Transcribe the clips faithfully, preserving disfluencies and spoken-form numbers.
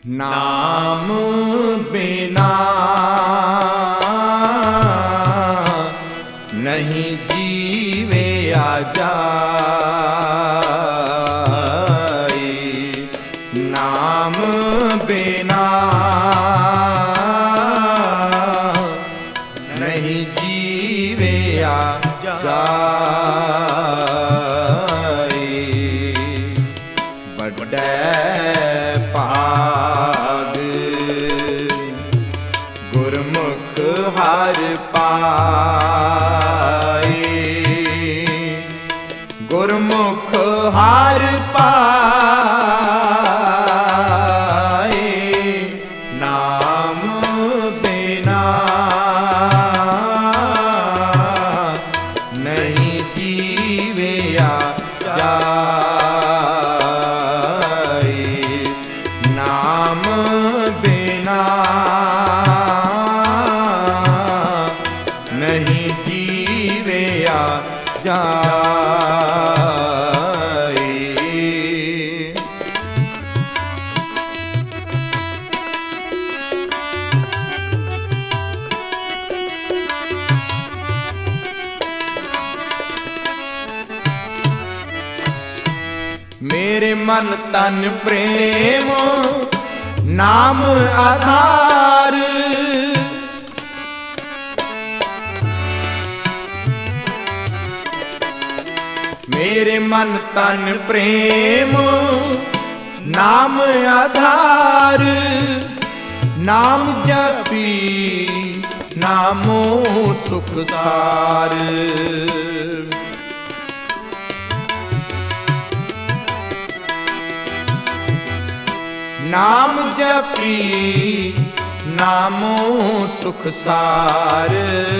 नाम बिना नहीं जीवे आ जाए, नाम बिना नहीं जीवे आ जाए। बड़े भाग गुरमुख हर पाए, गुरमुख हर पाए, नाम बिना नहीं जीवे आ जाए, नाम बिना नहीं जीवे आ जाए। मेरे मन तन प्रेम नाम आधार, मेरे मन तन प्रेम नाम आधार, नाम जपी नामो सुख सार। नाम जपी नामो सुख सार,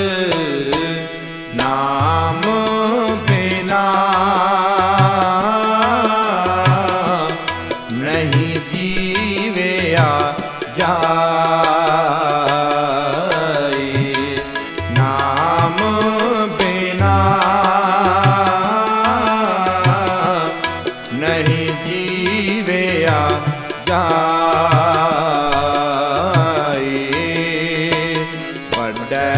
नाम बिना नहीं जीवे आ जाए, नाम बिना नहीं जीवे आ जाए। बड़े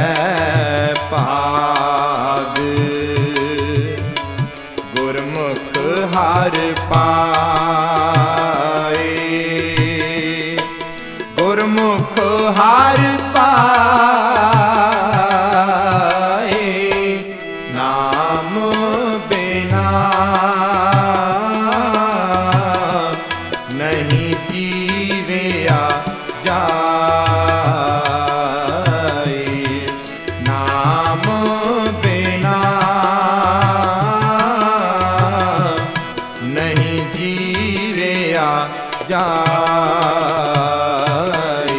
भाग गुरमुख हर पाए, गुरमुख हर पाए, नाम बिना नहीं जीवे आ जाए, नाम बिना नहीं जीवे आ जाए।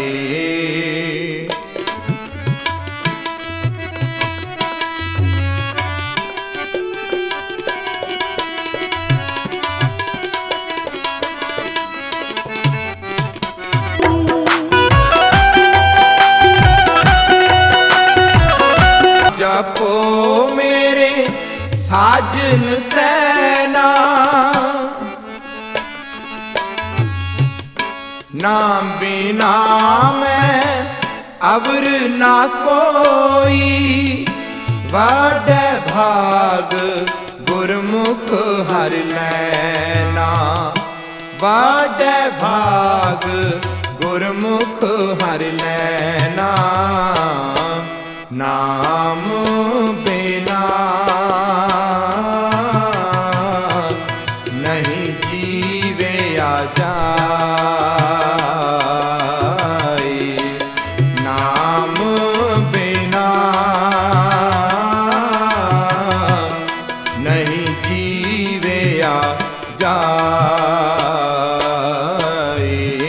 जपो मेरे साजन सैना, नाम बिना मैं अवर ना कोई, वाडे भाग गुरमुख हर लैना, वाडे भाग गुरमुख हर लैना, नाम बिना नहीं जीवे आ जाए, नाम बिना नहीं जीवे आ जाए।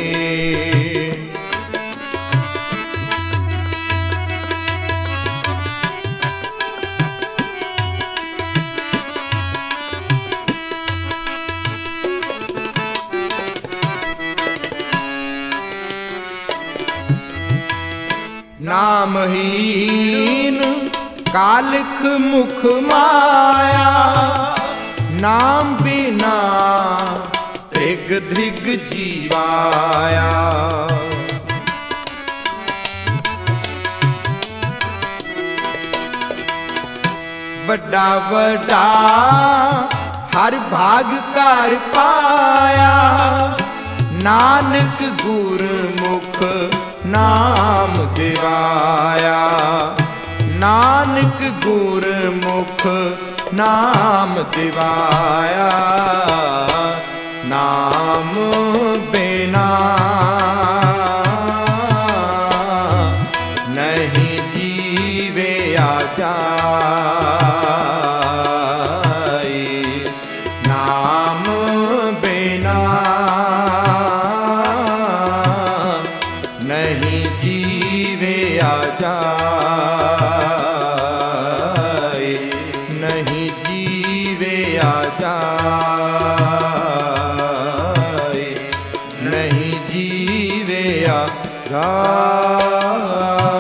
नामहीन कालिख मुख माया, नाम बिना त्रिक ਧ੍ਰਿਗ ਧ੍ਰਿਗ ਜੀਵਾਇਆ। ਵੱਡਾ ਵੱਡਾ ਹਰ ਭਾਗ ਕਰ ਪਾਇਆ, ਨਾਨਕ ਗੁਰਮੁਖ ਨਾਮ ਦਿਵਾਇਆ। ਨਾਨਕ ਗੁਰਮੁਖ ਨਾਮ ਦਿਵਾਇਆ, ਨਾਮ ਬਿਨਾ ਨਹੀਂ ਜੀਵਿਆ ਜਾਏ। ਨਾਮ ਬਿਨਾ ਨਹੀਂ ਜੀਵਿਆ ਜਾਏ, ਨਹੀਂ ਜੀਵਿਆ ਜਾਏ, ਨਹੀਂ ਜੀਵਿਆ ਜਾਏ।